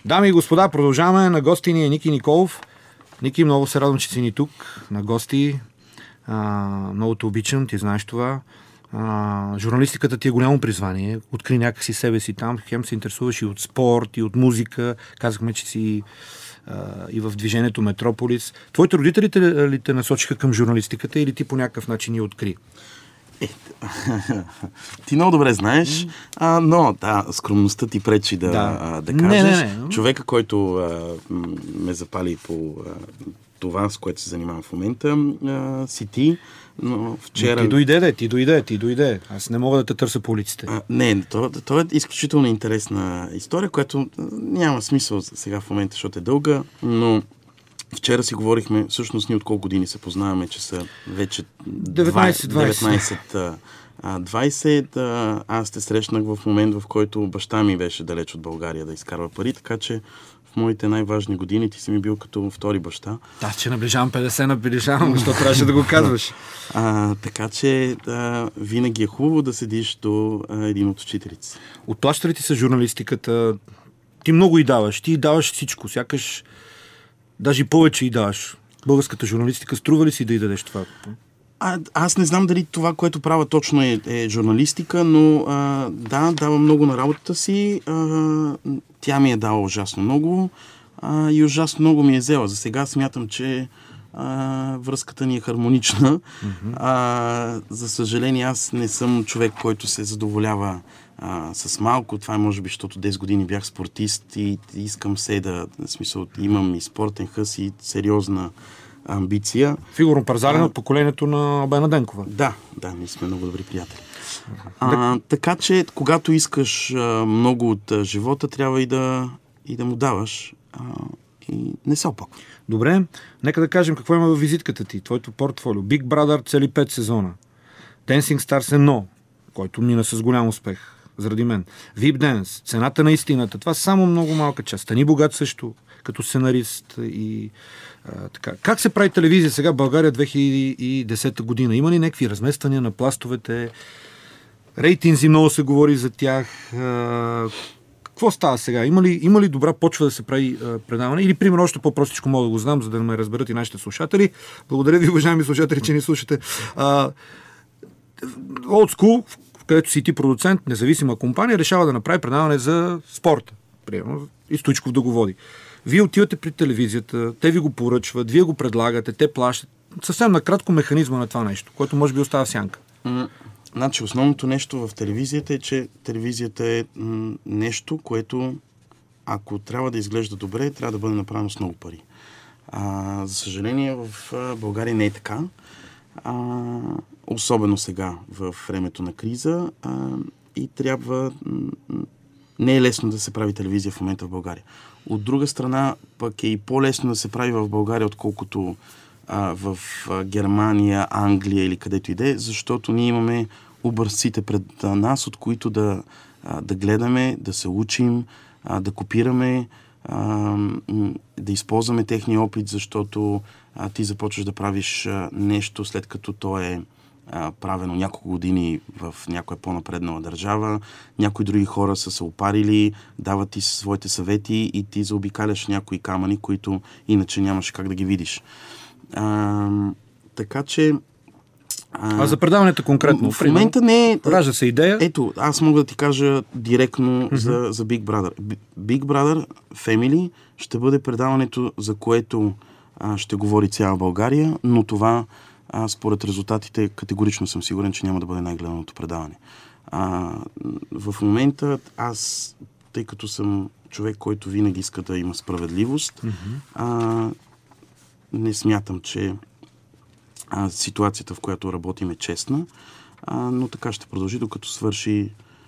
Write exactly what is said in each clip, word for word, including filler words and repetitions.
Дами и господа, продължаваме. На гости ни е Ники Николов. Ники, много се радвам, че си ни тук. На гости. А, много те обичам, ти знаеш това. А, журналистиката ти е голямо призвание. Откри някакси себе си там. Хем се интересуваш и от спорт, и от музика. Казахме, че си а, и в движението Метрополис. Твоите родители те, ли те насочиха към журналистиката или ти по някакъв начин я откри? Е, ти много добре знаеш, а, но да, скромността ти пречи да, да. А, да кажеш. Не, не, не. Човека, който а, ме запали по а, това, с което се занимавам в момента, а, си ти. Но вчера... Но ти дойде, де, ти дойде, ти дойде. Аз не мога да те търся по улиците. А, не, то, то е изключително интересна история, която няма смисъл сега в момента, защото е дълга, но вчера си говорихме, всъщност ние от колко години се познаваме, че са вече деветнайсет двайсет. Аз те срещнах в момент, в който баща ми беше далеч от България да изкарва пари, така че в моите най-важни години ти си ми бил като втори баща. Да, че наближавам петдесет, наближавам, защото трябваше да го казваш. А, така че да, винаги е хубаво да седиш до а, един от учителите. Отплаща ли ти са журналистиката? Ти много и даваш. Ти даваш всичко. Сякаш даже и повече и даваш. Българската журналистика струва ли си да й дадеш това? А, аз не знам дали това, което правя точно е, е журналистика, но а, да, давам много на работата си. А, тя ми е дала ужасно много а, и ужасно много ми е взела. За сега смятам, че а, връзката ни е хармонична. Mm-hmm. А, за съжаление, аз не съм човек, който се задоволява а, с малко. Това е може би, защото десет години бях спортист и искам се да, в смисъл, имам и спортен хъс и сериозна амбиция. Фигурно парзален от поколението на Албена Денкова. Да, да, ние сме много добри приятели. А, така че, когато искаш а, много от а, живота, трябва и да, и да му даваш. А, и не се опаква. Добре, нека да кажем какво има във визитката ти, твоето портфолио. Big Brother цели пет сезона. Dancing Stars едно, който мина с голям успех, заради мен. ви ай пи Dance, Цената на истината. Това само много малка част. Стани богат също, като сценарист и а, така. Как се прави телевизия сега в България две хиляди и десета година? Има ли някакви размествания на пластовете? Рейтинзи, много се говори за тях. А, какво става сега? Има ли, има ли добра почва да се прави а, предаване? Или, примерно, още по-простичко мога да го знам, за да ме разберат и нашите слушатели. Благодаря ви, уважаеми слушатели, че ни слушате. А, Old School, където си ти продуцент, независима компания, решава да направи предаване за спорта. Примерно, и Стоичков да го води. Вие отивате при телевизията, те ви го поръчват, вие го предлагате, те плащат. Съвсем накратко механизма на това нещо, което може би остава в сянка. Mm. Значи, основното нещо в телевизията е, че телевизията е м- нещо, което ако трябва да изглежда добре, трябва да бъде направено с много пари. А, за съжаление, в а, България не е така. А, особено сега, в времето на криза. А, и трябва... М- не е лесно да се прави телевизия в момента в България. От друга страна, пък е и по-лесно да се прави в България, отколкото а, в а, Германия, Англия или където и да е, защото ние имаме образците пред а, нас, от които да, а, да гледаме, да се учим, а, да копираме, а, да използваме техния опит, защото а, ти започваш да правиш а, нещо, след като то е а, правено няколко години в някоя по-напреднала държава. Някои други хора са се опарили, дават ти своите съвети и ти заобикаляш някои камъни, които иначе нямаш как да ги видиш. А, така че... А, а за предаването конкретно? В момента не е... Ражда се идея? Ето, аз мога да ти кажа директно mm-hmm. за, за Big Brother. Big Brother Family ще бъде предаването, за което а, ще говори цяла България, но това а, според резултатите категорично съм сигурен, че няма да бъде най-гледаното предаване. А, в момента аз, тъй като съм човек, който винаги иска да има справедливост, mm-hmm. а, не смятам, че а, ситуацията, в която работим, е честна, а, но така ще продължи, докато свърши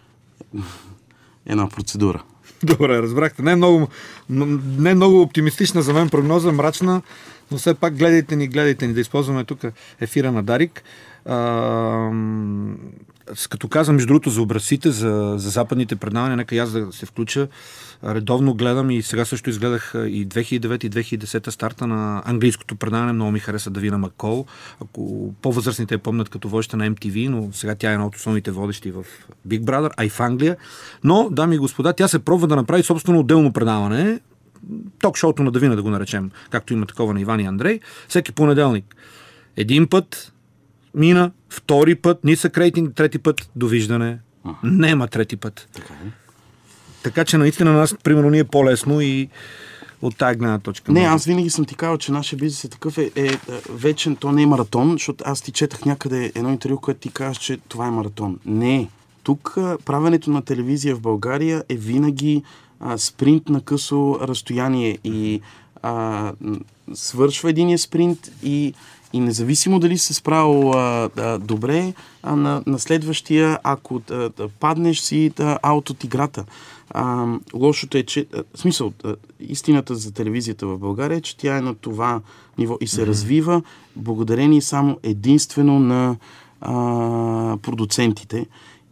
една процедура. Добре, разбрахте. Не е много, не е много оптимистична за мен прогноза, мрачна, но все пак гледайте ни, гледайте ни, да използваме тук ефира на Дарик. А, като казвам, между другото, за образците, за, за западните предавания, нека и аз да се включа. Редовно гледам и сега също изгледах и две хиляди и девета и две хиляди и десета старта на английското предаване. Много ми хареса Давина Маккол. Ако по-възрастните я помнят като водеща на Ем Ти Ви, но сега тя е една от основните водещи в Big Brother, а и в Англия. Но, дами и господа, тя се пробва да направи собствено отделно предаване. Ток-шоуто на Давина, да го наречем, както има такова на Иван и Андрей. Всеки понеделник. Един път мина, втори път, нисък рейтинг, трети път, довиждане. Нема трети път. Така, така че наистина на нас, примерно, ни е по-лесно и от тази гледна точка. Не, аз винаги съм ти казал, че нашия бизнес е такъв, е, е, е вечен, то не е маратон, защото аз ти четах някъде едно интервю, което ти казваш, че това е маратон. Не. Тук правенето на телевизия в България е винаги а, спринт на късо разстояние и а, свършва единия спринт и И независимо дали се справил а, а, добре, а на, на следващия, ако а, а, паднеш си да, аут от играта. А, лошото е, че... А, в смисъл, а, истината за телевизията в България е, че тя е на това ниво и се mm-hmm. развива благодарение само единствено на а, продуцентите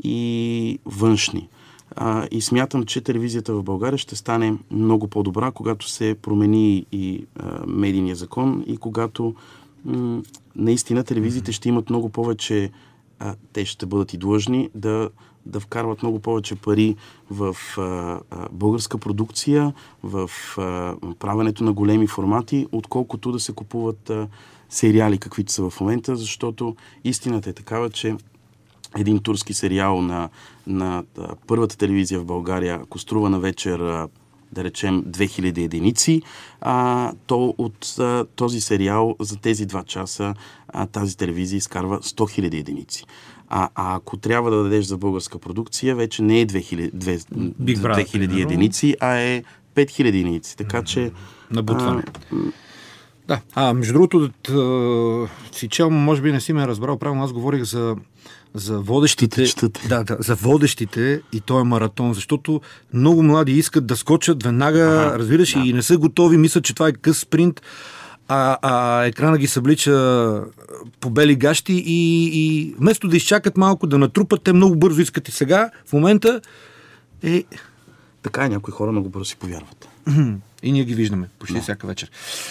и външни. А, и смятам, че телевизията в България ще стане много по-добра, когато се промени и а, медийния закон и когато м- наистина телевизиите ще имат много повече, а, те ще бъдат и длъжни да, да вкарват много повече пари в а, а, българска продукция, в а, правенето на големи формати, отколкото да се купуват а, сериали, каквито са в момента, защото истината е такава, че един турски сериал на, на а, първата телевизия в България, ако струва на вечер, а, да речем, две хиляди единици, а, то от а, този сериал за тези два часа а, тази телевизия изкарва сто хиляди единици. А, а ако трябва да дадеш за българска продукция, вече не е две хиляди, две хиляди единици, а е пет хиляди единици. Така че... Набутване. А, да. А, между другото, да, си чел, може би не си ме разбрал правилно, аз говорих за за водещите, да, да, за водещите и той е маратон, защото много млади искат да скочат веднага, ага, разбираш, да. И не са готови, мислят, че това е къс спринт, а, а екрана ги съблича по бели гащи и, и вместо да изчакат малко, да натрупат, те много бързо искат и сега, в момента е... Така е, някои хора много бързо си повярват. И ние ги виждаме почти да. Всяка вечер.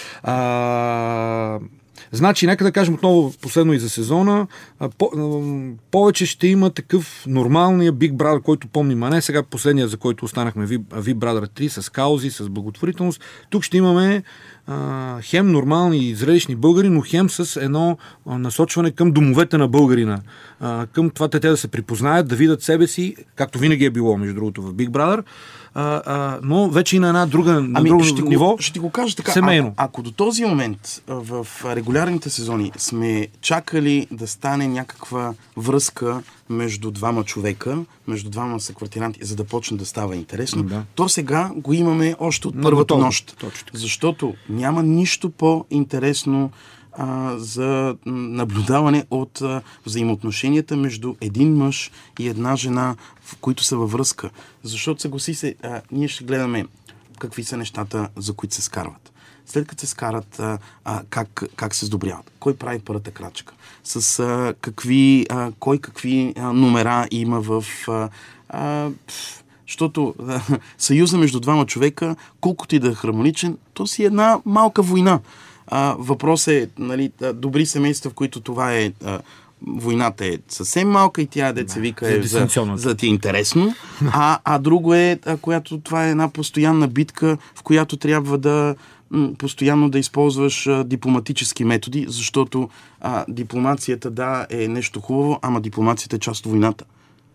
А... Значи, нека да кажем отново последно и за сезона, по, повече ще има такъв нормалния Big Brother, който помним, а не сега последния, за който останахме, Big Brother три, с каузи, с благотворителност. Тук ще имаме а, хем нормални и зрелищни българи, но хем с едно а, насочване към домовете на българина. А, към това те да се припознаят, да видят себе си, както винаги е било, между другото, в Big Brother, а, а, но вече и на една друга, на ами, друго ще ниво, го, ще ти го кажа така, семейно. А, ако до този момент в регулярните сезони сме чакали да стане някаква връзка между двама човека, между двама съквартиранти, за да почне да става интересно, да. То сега го имаме още от първата нощ. Точно. Защото няма нищо по-интересно а, за наблюдаване от а, взаимоотношенията между един мъж и една жена, в които са във връзка. Защото, съгласи се, а, ние ще гледаме какви са нещата, за които се скарват. След като се скарат, а, а, как, как се сдобряват, кой прави първата крачка, с а, какви, а, кой какви а, номера има в... А, а, защото а, съюза между двама човека, колкото и да е хармоничен, то си е една малка война. А, въпрос е, нали, добри семейства, в които това е... А, войната е съвсем малка и тя, деца вика, е за, за да ти е интересно, а, а друго е, а, която това е една постоянна битка, в която трябва да м, постоянно да използваш а, дипломатически методи, защото а, дипломацията, да, е нещо хубаво, ама дипломацията е част от войната.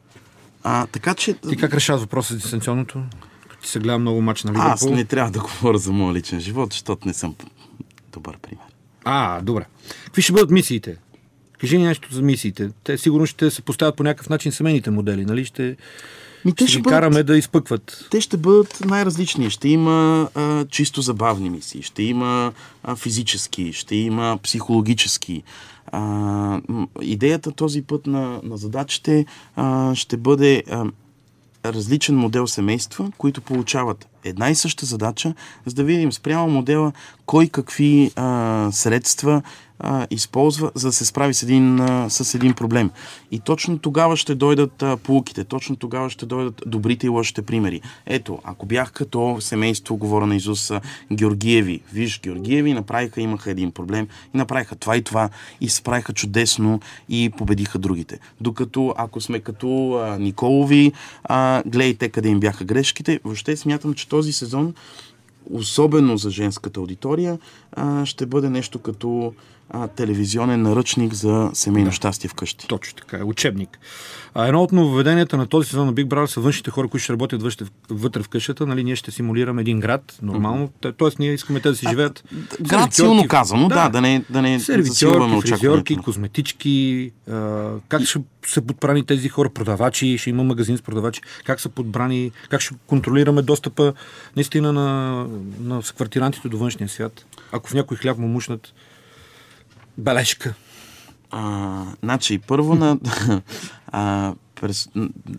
А, така че... Ти как решаваш въпроса за дистанционното? Ти се гледа много мач на Ливърпул. Аз не трябва да говоря за моя личен живот, защото не съм добър пример. А, добре. Какви ще бъдат мисиите? Кажи ни нещо за мисиите. Те сигурно ще се поставят по някакъв начин семейните модели, нали? Ще, Ми, ще, ще ги бъдат, караме да изпъкват. Те ще бъдат най-различни. Ще има а, чисто забавни мисии, ще има а, физически, ще има психологически. А, идеята този път на, на задачите а, ще бъде а, различен модел семейства, които получават една и съща задача, за да видим спрямо модела кой какви а, средства а, използва, за да се справи с един, а, с един проблем. И точно тогава ще дойдат а, поуките, точно тогава ще дойдат добрите и лошите примери. Ето, ако бях като семейство, говоря на Изус, Георгиеви, виж, Георгиеви направиха, имаха един проблем и направиха това и това и се справиха чудесно и победиха другите. Докато ако сме като а, Николови, а, гледайте къде им бяха грешките. Въобще смятам, че този сезон, особено за женската аудитория, а, ще бъде нещо като а, телевизионен наръчник за семейно да. щастие вкъщи. Точно така, учебник. А едно от нововведенията на този сезон на Big Brother са външните хора, които ще работят вътре, вътре в къщата. Нали, ние ще симулираме един град, нормално. Mm-hmm. Тоест, ние искаме те да си живеят. А, град силно казано, да, да, да не, да не засилваме очакването. Фризьорки, козметички, а, как ще са подбрани тези хора, продавачи, ще има магазин с продавачи, как са подбрани, как ще контролираме достъпа наистина на, на квартирантите до външния свят. Ако в някой хляб му мушнат, бележка. А, значи, първо на... а, през,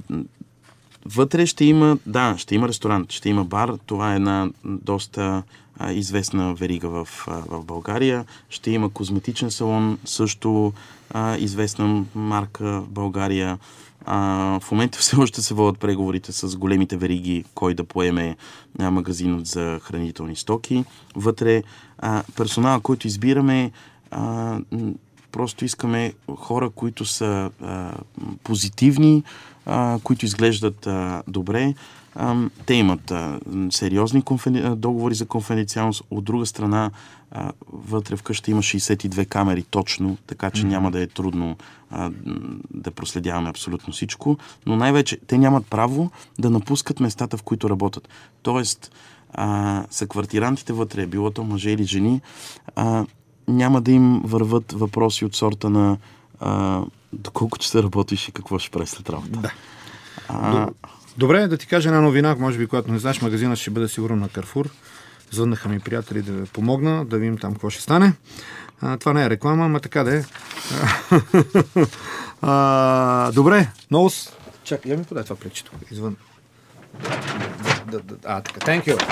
вътре ще има, да, ще има ресторант, ще има бар. Това е една доста а, известна верига в, а, в България. Ще има козметичен салон, също а, известна марка в България. А, в момента все още се водят преговорите с големите вериги, кой да поеме а, магазинът за хранителни стоки. Вътре а, персонала, който избираме, а, просто искаме хора, които са а, позитивни, а, които изглеждат а, добре. А, те имат а, сериозни конфи... договори за конфиденциалност. От друга страна, а, вътре вкъщи има шейсет и две камери точно, така че mm-hmm. няма да е трудно а, да проследяваме абсолютно всичко. Но най-вече те нямат право да напускат местата, в които работят. Тоест, а, са квартирантите вътре, било то мъже или жени, а, няма да им върват въпроси от сорта на а, доколко ще работиш и какво ще правиш след работа. Да. А... Добре, да ти кажа една новина, може би, когато не знаеш, магазинът ще бъде сигурно на Карфур. Звъннаха ми приятели да помогна, да видим там какво ще стане. А, това не е реклама, ама така да е. А, добре, много... Чакай, я ми подай това плечето. Извън. А, така, thank you.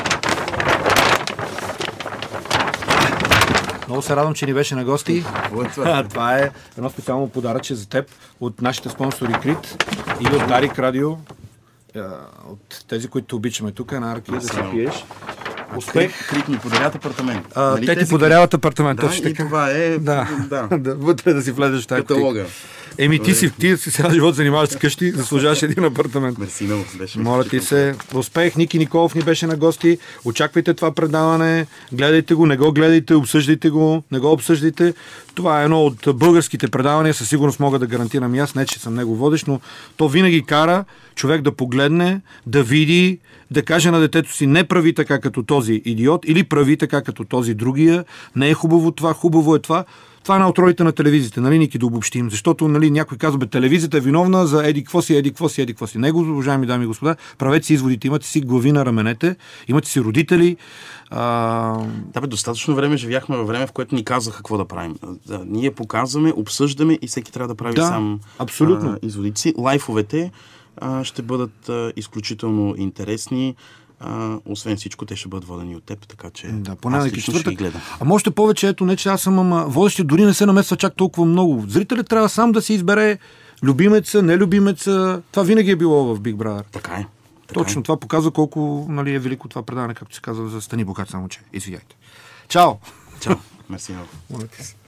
Много се радвам, че ни беше на гости. Това е едно специално подаръче за теб от нашите спонсори Крит или от Дарик Радио. От тези, които обичаме тук, на Арки, да си пиеш. Успех. Крит ни подаряват апартамент. А, нали те ти подаряват апартамент. Да, и това е... Да. Да. Да, вътре да си влезеш в тази каталога. Еми ти си, ти си сега живот занимаваш с къщи, заслужаваш един апартамент. Мерси много. Беше моля ти се. Успех. Ники Николов ни беше на гости. Очаквайте това предаване. Гледайте го, не го гледайте, обсъждайте го, не го обсъждайте. Това е едно от българските предавания. Със сигурност мога да гарантирам и аз, не че съм него водещ, но то винаги кара човек да погледне, да види, да каже на детето си: не прави така като този идиот или прави така като този другия. Не е хубаво това, хубаво е това. Това е на от ролите на телевизията, нали, Ники, да обобщим. Защото, нали, някой казва: бе, телевизията е виновна за еди какво си, еди какво си, еди какво си. Него, уважаеми дами и господа, правете си изводите, имате си глави на раменете, имате си родители. А... Да, бе, достатъчно време живяхме във време, в което ни казаха какво да правим. Да, ние показваме, обсъждаме и всеки трябва да прави да, сам абсолютно. А, изводите си. Лайфовете а, ще бъдат а, изключително интересни. А, освен всичко, те ще бъдат водени от теб, така че да, поне аз лично ще ги гледам. А още повече, ето, не че аз съм, ама водещи дори не се намесва чак толкова много. Зрителят трябва сам да си избере любимеца, нелюбимеца. Това винаги е било в Big Brother. Така е. Така Точно е. Това показва колко, нали, е велико това предаване, както се казва, за Стани богат, само че. Извиняйте. Чао! Чао! Мерси много.